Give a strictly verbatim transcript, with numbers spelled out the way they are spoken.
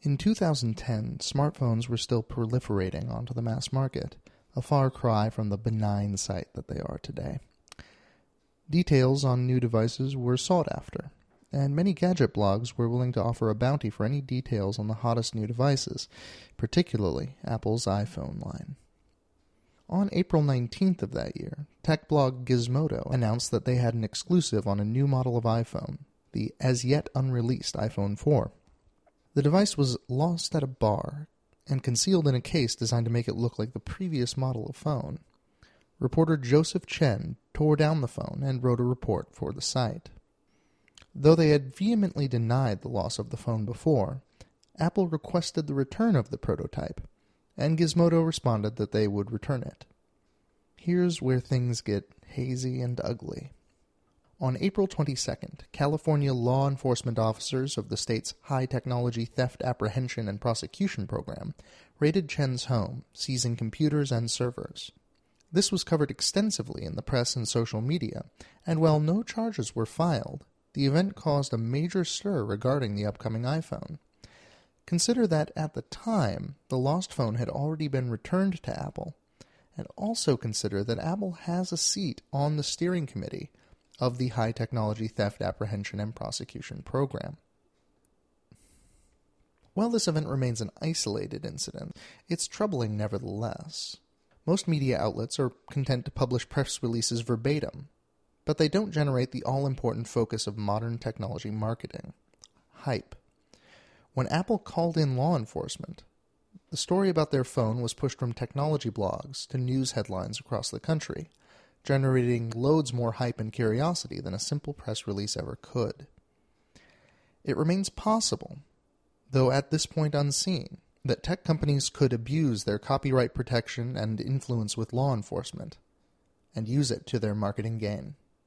In two thousand ten, smartphones were still proliferating onto the mass market, a far cry from the benign sight that they are today. Details on new devices were sought after, and many gadget blogs were willing to offer a bounty for any details on the hottest new devices, particularly Apple's iPhone line. On April nineteenth of that year, tech blog Gizmodo announced that they had an exclusive on a new model of iPhone, the as-yet unreleased iPhone four. The device was lost at a bar and concealed in a case designed to make it look like the previous model of phone. Reporter Joseph Chen tore down the phone and wrote a report for the site. Though they had vehemently denied the loss of the phone before, Apple requested the return of the prototype, and Gizmodo responded that they would return it. Here's where things get hazy and ugly. On April twenty-second, California law enforcement officers of the state's High Technology Theft Apprehension and Prosecution Program raided Chen's home, seizing computers and servers. This was covered extensively in the press and social media, and while no charges were filed, the event caused a major stir regarding the upcoming iPhone. Consider that at the time, the lost phone had already been returned to Apple, and also consider that Apple has a seat on the steering committee of the High Technology Theft Apprehension and Prosecution Program. While this event remains an isolated incident, it's troubling nevertheless. Most media outlets are content to publish press releases verbatim, but they don't generate the all-important focus of modern technology marketing: hype. When Apple called in law enforcement, the story about their phone was pushed from technology blogs to news headlines across the country, generating loads more hype and curiosity than a simple press release ever could. It remains possible, though at this point unseen, that tech companies could abuse their copyright protection and influence with law enforcement, and use it to their marketing gain.